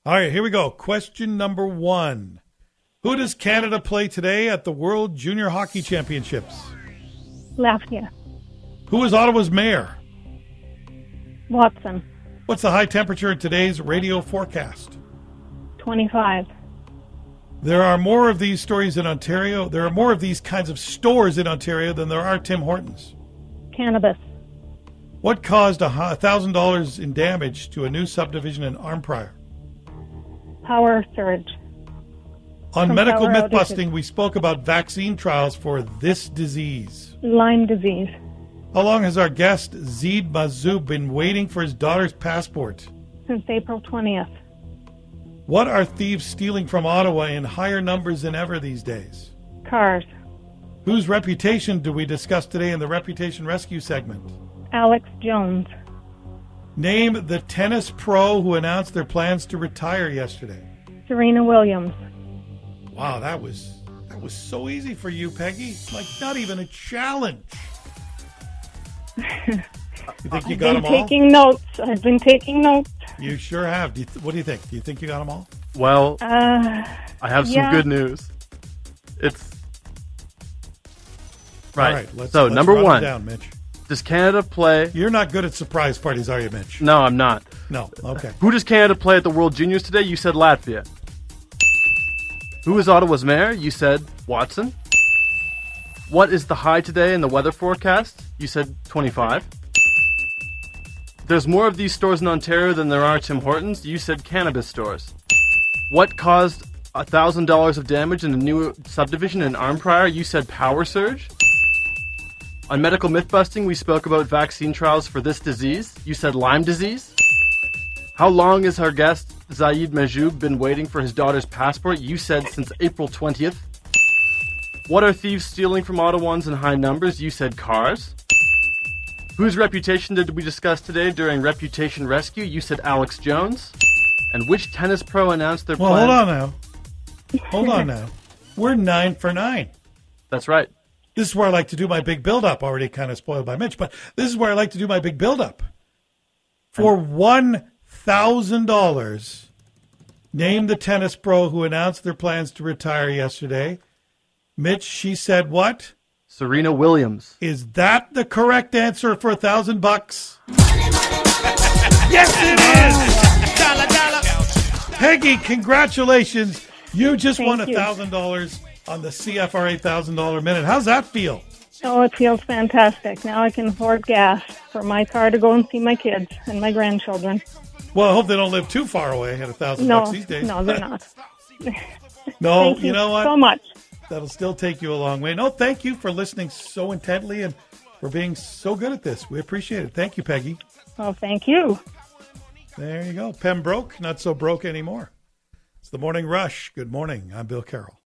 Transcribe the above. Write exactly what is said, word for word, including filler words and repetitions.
All right, here we go. Question number one. Who does Canada play today at the World Junior Hockey Championships? Latvia. Who is Ottawa's mayor? Watson. What's the high temperature in today's radio forecast? twenty-five. There are more of these stories in Ontario. There are more of these kinds of stores in Ontario than there are Tim Hortons. Cannabis. What caused a one thousand dollars in damage to a new subdivision in Arnprior? Power surge. On From Medical power Myth outages. Busting, we spoke about vaccine trials for this disease. Lyme disease. How long has our guest, Zeid Mazoub, been waiting for his daughter's passport? Since April twentieth. What are thieves stealing from Ottawa in higher numbers than ever these days? Cars. Whose reputation do we discuss today in the Reputation Rescue segment? Alex Jones. Name the tennis pro who announced their plans to retire yesterday. Serena Williams. Wow, that was that was so easy for you, Peggy. Like not even a challenge. You think you I've got been them all? taking notes. I've been taking notes. You sure have. Do you th- what do you think? Do you think you got them all? Well, Uh, I have some yeah. good news. It's right. All right, let's, so let's number run it one, down, Mitch. does Canada play? You're not good at surprise parties, are you, Mitch? No, I'm not. No. Okay. Who does Canada play at the World Juniors today? You said Latvia. Who is Ottawa's mayor? You said Watson. What is the high today in the weather forecast? You said twenty-five. There's more of these stores in Ontario than there are Tim Hortons. You said cannabis stores. What caused one thousand dollars of damage in a new subdivision in Arnprior? You said power surge. On Medical Myth Busting, we spoke about vaccine trials for this disease. You said Lyme disease. How long has our guest, Zeid Mazoub, been waiting for his daughter's passport? You said since April twentieth. What are thieves stealing from Ottawans in high numbers? You said cars. Whose reputation did we discuss today during Reputation Rescue? You said Alex Jones. And which tennis pro announced their Well, plan? hold on now. Hold on now. We're nine for nine. That's right. This is where I like to do my big build-up. Already kind of spoiled by Mitch, but this is where I like to do my big build-up. For one thousand dollars, name the tennis pro who announced their plans to retire yesterday. Mitch, she said what? Serena Williams. Is that the correct answer for a thousand bucks? Yes, it is! Dollar, dollar. Peggy, congratulations. You just Thank won a you. thousand dollars on the C F R eight thousand dollars minute. How's that feel? Oh, it feels fantastic. Now I can afford gas for my car to go and see my kids and my grandchildren. Well, I hope they don't live too far away at a thousand No, bucks these days. no, they're not. No, Thank you, you know what? so much. That'll still take you a long way. No, thank you for listening so intently and for being so good at this. We appreciate it. Thank you, Peggy. Oh, thank you. There you go. Pembroke, not so broke anymore. It's the Morning Rush. Good morning. I'm Bill Carroll.